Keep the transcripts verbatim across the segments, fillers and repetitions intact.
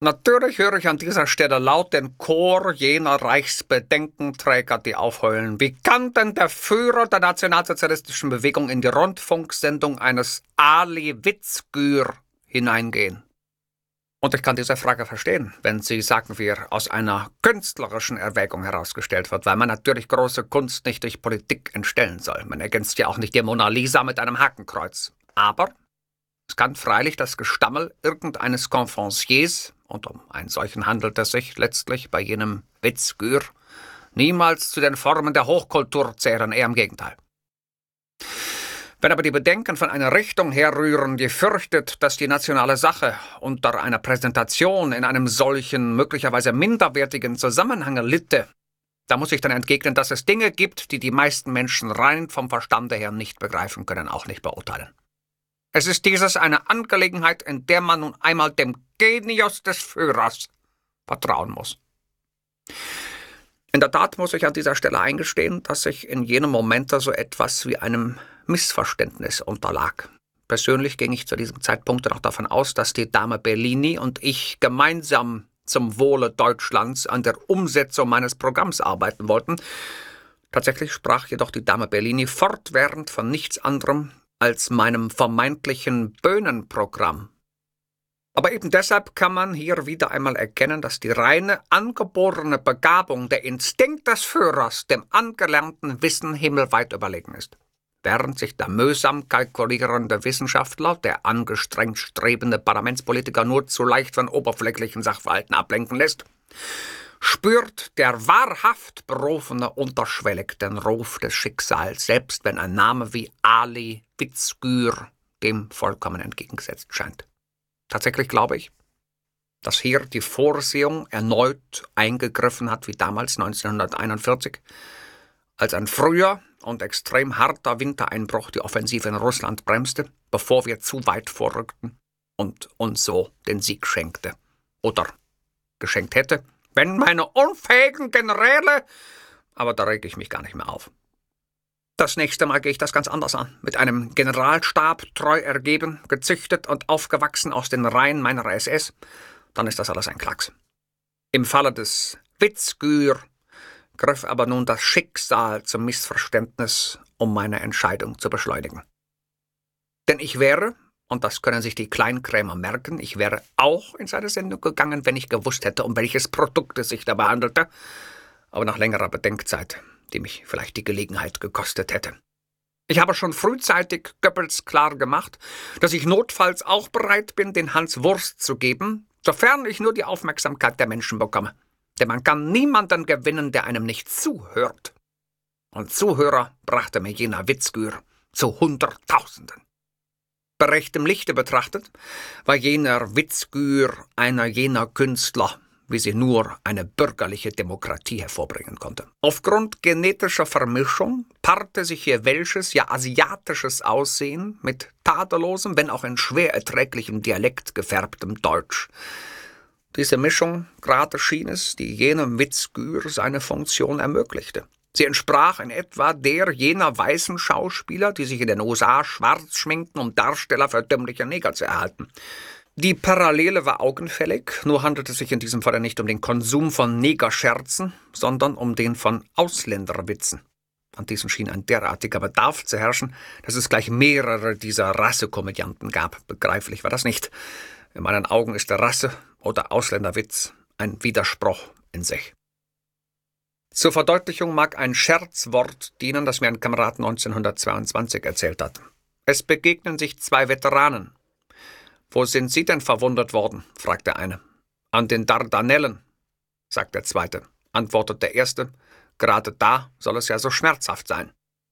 Natürlich höre ich an dieser Stelle laut den Chor jener Reichsbedenkenträger, die aufheulen. Wie kann denn der Führer der nationalsozialistischen Bewegung in die Rundfunksendung eines Ali Witzgür hineingehen? Und ich kann diese Frage verstehen, wenn sie, sagen wir, aus einer künstlerischen Erwägung herausgestellt wird, weil man natürlich große Kunst nicht durch Politik entstellen soll. Man ergänzt ja auch nicht die Mona Lisa mit einem Hakenkreuz. Aber es kann freilich das Gestammel irgendeines Confranciers, und um einen solchen handelt es sich letztlich bei jenem Witzgür, niemals zu den Formen der Hochkultur zählen, eher im Gegenteil. Wenn aber die Bedenken von einer Richtung herrühren, die fürchtet, dass die nationale Sache unter einer Präsentation in einem solchen, möglicherweise minderwertigen Zusammenhang litte, da muss ich dann entgegnen, dass es Dinge gibt, die die meisten Menschen rein vom Verstande her nicht begreifen können, auch nicht beurteilen. Es ist dieses eine Angelegenheit, in der man nun einmal dem Genius des Führers vertrauen muss. In der Tat muss ich an dieser Stelle eingestehen, dass ich in jenem Momente so etwas wie einem Missverständnis unterlag. Persönlich ging ich zu diesem Zeitpunkt noch davon aus, dass die Dame Bellini und ich gemeinsam zum Wohle Deutschlands an der Umsetzung meines Programms arbeiten wollten. Tatsächlich sprach jedoch die Dame Bellini fortwährend von nichts anderem als meinem vermeintlichen Böhnenprogramm. Aber eben deshalb kann man hier wieder einmal erkennen, dass die reine, angeborene Begabung, der Instinkt des Führers, dem angelernten Wissen himmelweit überlegen ist. Während sich der mühsam kalkulierende Wissenschaftler, der angestrengt strebende Parlamentspolitiker nur zu leicht von oberflächlichen Sachverhalten ablenken lässt, spürt der wahrhaft Berufene unterschwellig den Ruf des Schicksals, selbst wenn ein Name wie Ali Witzgür dem vollkommen entgegengesetzt scheint. Tatsächlich glaube ich, dass hier die Vorsehung erneut eingegriffen hat, wie damals neunzehnhunderteinundvierzig, als ein früher und extrem harter Wintereinbruch die Offensive in Russland bremste, bevor wir zu weit vorrückten und uns so den Sieg schenkte. Oder geschenkt hätte, wenn meine unfähigen Generäle... Aber da rege ich mich gar nicht mehr auf. Das nächste Mal gehe ich das ganz anders an. Mit einem Generalstab treu ergeben, gezüchtet und aufgewachsen aus den Reihen meiner S S. Dann ist das alles ein Klacks. Im Falle des Witzgür griff aber nun das Schicksal zum Missverständnis, um meine Entscheidung zu beschleunigen. Denn ich wäre, und das können sich die Kleinkrämer merken, ich wäre auch in seine Sendung gegangen, wenn ich gewusst hätte, um welches Produkt es sich dabei handelte, aber nach längerer Bedenkzeit, die mich vielleicht die Gelegenheit gekostet hätte. Ich habe schon frühzeitig Goebbels klar gemacht, dass ich notfalls auch bereit bin, den Hans Wurst zu geben, sofern ich nur die Aufmerksamkeit der Menschen bekomme. Denn man kann niemanden gewinnen, der einem nicht zuhört. Und Zuhörer brachte mir jener Witzgür zu Hunderttausenden. Bei rechtem Lichte betrachtet war jener Witzgür einer jener Künstler, wie sie nur eine bürgerliche Demokratie hervorbringen konnte. Aufgrund genetischer Vermischung paarte sich hier welsches, ja asiatisches Aussehen mit tadellosem, wenn auch in schwer erträglichem Dialekt gefärbtem Deutsch. Diese Mischung gerade schien es, die jenem Witzgür seine Funktion ermöglichte. Sie entsprach in etwa der jener weißen Schauspieler, die sich in den U S A schwarz schminkten, um Darsteller für dümmliche Neger zu erhalten. Die Parallele war augenfällig, nur handelte es sich in diesem Falle nicht um den Konsum von Negerscherzen, sondern um den von Ausländerwitzen. An diesen schien ein derartiger Bedarf zu herrschen, dass es gleich mehrere dieser Rassekomödianten gab. Begreiflich war das nicht. In meinen Augen ist der Rasse- oder Ausländerwitz ein Widerspruch in sich. Zur Verdeutlichung mag ein Scherzwort dienen, das mir ein Kamerad neunzehnhundertzweiundzwanzig erzählt hat. Es begegnen sich zwei Veteranen. »Wo sind Sie denn verwundet worden?« fragt der eine. »An den Dardanellen«, sagt der zweite. Antwortet der erste, »Gerade da soll es ja so schmerzhaft sein.«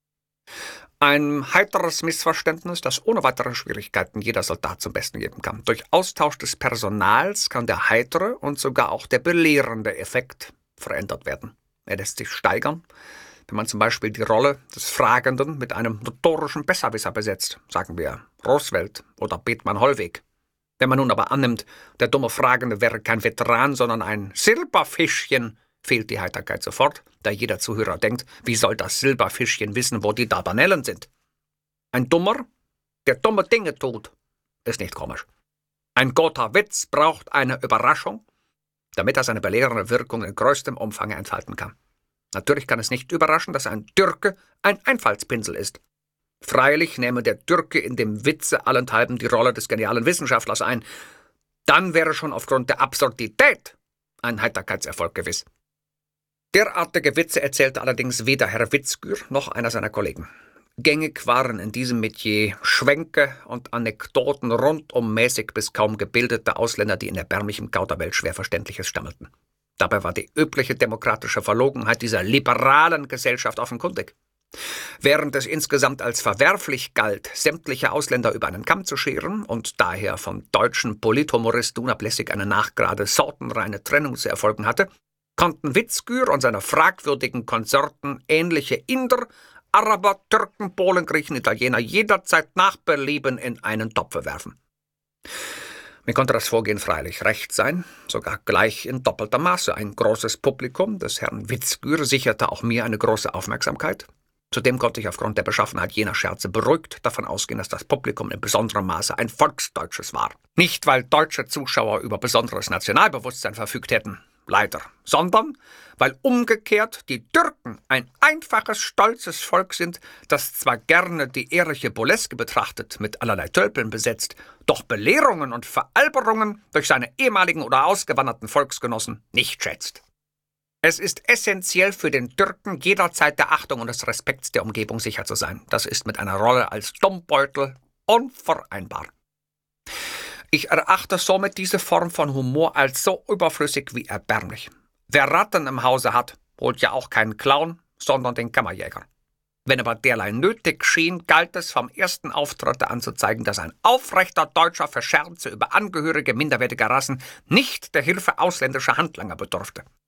Ein heiteres Missverständnis, das ohne weitere Schwierigkeiten jeder Soldat zum Besten geben kann. Durch Austausch des Personals kann der heitere und sogar auch der belehrende Effekt verändert werden. Er lässt sich steigern, wenn man zum Beispiel die Rolle des Fragenden mit einem notorischen Besserwisser besetzt, sagen wir Roosevelt oder Bethmann Hollweg. Wenn man nun aber annimmt, der dumme Fragende wäre kein Veteran, sondern ein Silberfischchen, fehlt die Heiterkeit sofort, da jeder Zuhörer denkt, wie soll das Silberfischchen wissen, wo die Dardanellen sind? Ein Dummer, der dumme Dinge tut, ist nicht komisch. Ein guter Witz braucht eine Überraschung, damit er seine belehrende Wirkung in größtem Umfang entfalten kann. Natürlich kann es nicht überraschen, dass ein Türke ein Einfallspinsel ist. Freilich nähme der Türke in dem Witze allenthalben die Rolle des genialen Wissenschaftlers ein. Dann wäre schon aufgrund der Absurdität ein Heiterkeitserfolg gewiss. Derartige Witze erzählte allerdings weder Herr Witzgür noch einer seiner Kollegen. Gängig waren in diesem Metier Schwänke und Anekdoten rund um mäßig bis kaum gebildete Ausländer, die in erbärmlichem Kauderwelsch schwer Verständliches stammelten. Dabei war die übliche demokratische Verlogenheit dieser liberalen Gesellschaft offenkundig. Während es insgesamt als verwerflich galt, sämtliche Ausländer über einen Kamm zu scheren und daher vom deutschen Polithumorist unablässig eine nachgerade sortenreine Trennung zu erfolgen hatte, konnten Witzgür und seine fragwürdigen Konsorten ähnliche Inder, Araber, Türken, Polen, Griechen, Italiener jederzeit nach Belieben in einen Topf werfen. Mir konnte das Vorgehen freilich recht sein, sogar gleich in doppelter Maße. Ein großes Publikum des Herrn Witzgür sicherte auch mir eine große Aufmerksamkeit. Zudem konnte ich aufgrund der Beschaffenheit jener Scherze beruhigt davon ausgehen, dass das Publikum in besonderem Maße ein volksdeutsches war. Nicht, weil deutsche Zuschauer über besonderes Nationalbewusstsein verfügt hätten, leider, sondern weil umgekehrt die Türken ein einfaches, stolzes Volk sind, das zwar gerne die ehrliche Burleske betrachtet, mit allerlei Tölpeln besetzt, doch Belehrungen und Veralberungen durch seine ehemaligen oder ausgewanderten Volksgenossen nicht schätzt. Es ist essentiell für den Türken, jederzeit der Achtung und des Respekts der Umgebung sicher zu sein. Das ist mit einer Rolle als Dummbeutel unvereinbar. Ich erachte somit diese Form von Humor als so überflüssig wie erbärmlich. Wer Ratten im Hause hat, holt ja auch keinen Clown, sondern den Kammerjäger. Wenn aber derlei nötig schien, galt es vom ersten Auftritt anzuzeigen, dass ein aufrechter Deutscher für Scherze über Angehörige minderwertiger Rassen nicht der Hilfe ausländischer Handlanger bedurfte.